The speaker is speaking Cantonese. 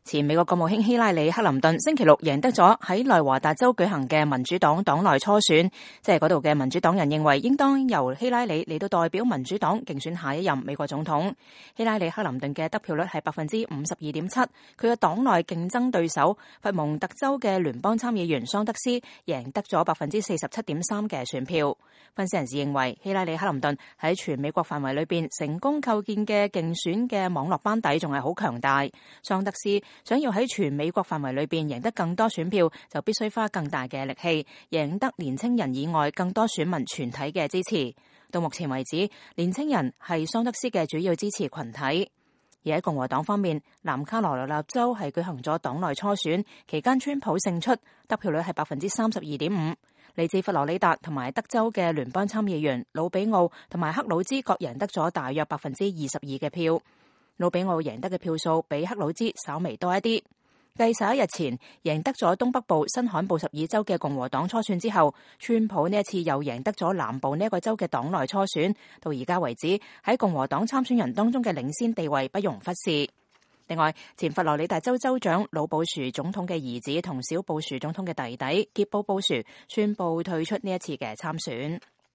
前美國國務卿希拉里·克林頓星期六贏得咗喺內華達州舉行嘅民主黨黨內初選，即係嗰度嘅民主黨人認為應當由希拉里嚟到代表民主黨競選下一任美國總統。希拉里·克林頓嘅得票率係52.7%，佢嘅黨內競爭對手佛蒙特州嘅聯邦參議員桑德斯贏得咗47.3%嘅選票。分析人士認為，希拉里·克林頓喺全美國範圍裏邊成功構建嘅競選嘅網絡班底仲係好強大。桑德斯想要喺全美國範圍裏邊贏得更多選票，就必須花更大嘅力氣，贏得年青人以外更多選民全體嘅支持。到目前為止，年青人係桑德斯嘅主要支持群體。而喺共和黨方面，南卡羅來納州係舉行咗黨內初選，期間川普勝出，得票率係32.5%。嚟自佛羅里達同埋德州嘅聯邦參議員魯比奧同埋克魯茲各贏得咗大約22%嘅票。魯比奧贏得嘅票數比克魯茲稍微多一啲。繼11日前贏得咗東北部新罕布什爾州嘅共和黨初選之後，川普呢一次又贏得咗南部呢一個州嘅黨內初選，到而家為止喺共和黨參選人當中嘅領先地位不容忽視。另外，前佛羅里達州州長老布殊總統嘅兒子同小布殊總統嘅弟弟傑布布殊宣布退出呢一次嘅參選。